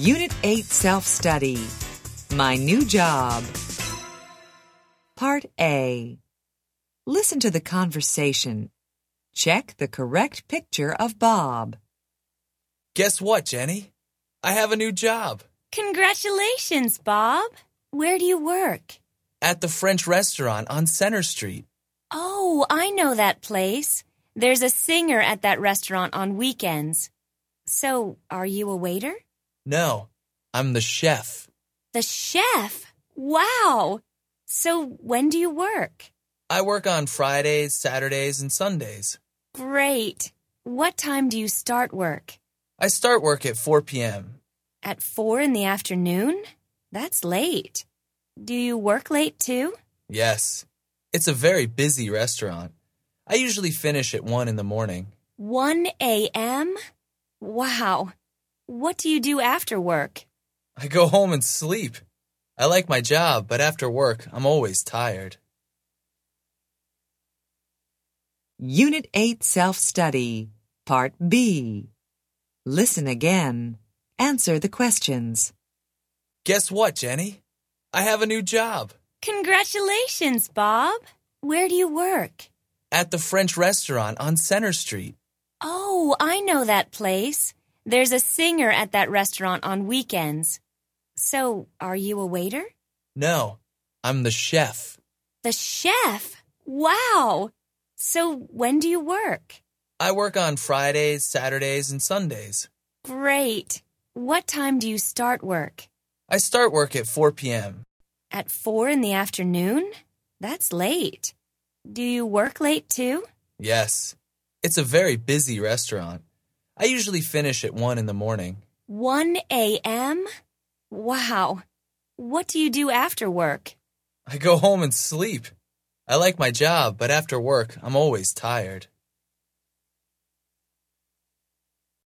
Unit 8 Self-Study. My New Job. Part A. Listen to the conversation. Check the correct picture of Bob. Guess what, Jenny? I have a new job. Congratulations, Bob. Where do you work? At the French restaurant on Center Street. Oh, I know that place. There's a singer at that restaurant on weekends. So, are you a waiter? No, I'm the chef. The chef? Wow! So, when do you work? I work on Fridays, Saturdays, and Sundays. Great. What time do you start work? I start work at 4 p.m. At 4 in the afternoon? That's late. Do you work late too? Yes. It's a very busy restaurant. I usually finish at 1 in the morning. 1 a.m.? Wow. What do you do after work? I go home and sleep. I like my job, but after work, I'm always tired. Unit 8 Self-Study. Part B. Listen again. Answer the questions. Guess what, Jenny? I have a new job. Congratulations, Bob. Where do you work? At the French restaurant on Center Street. Oh, I know that place. There's a singer at that restaurant on weekends. So, are you a waiter? No, I'm the chef. The chef? Wow! So, when do you work? I work on Fridays, Saturdays, and Sundays. Great. What time do you start work? I start work at 4 p.m. At 4 in the afternoon? That's late. Do you work late too? Yes. It's a very busy restaurant. I usually finish at 1 in the morning. 1 a.m.? Wow. What do you do after work? I go home and sleep. I like my job, but after work, I'm always tired.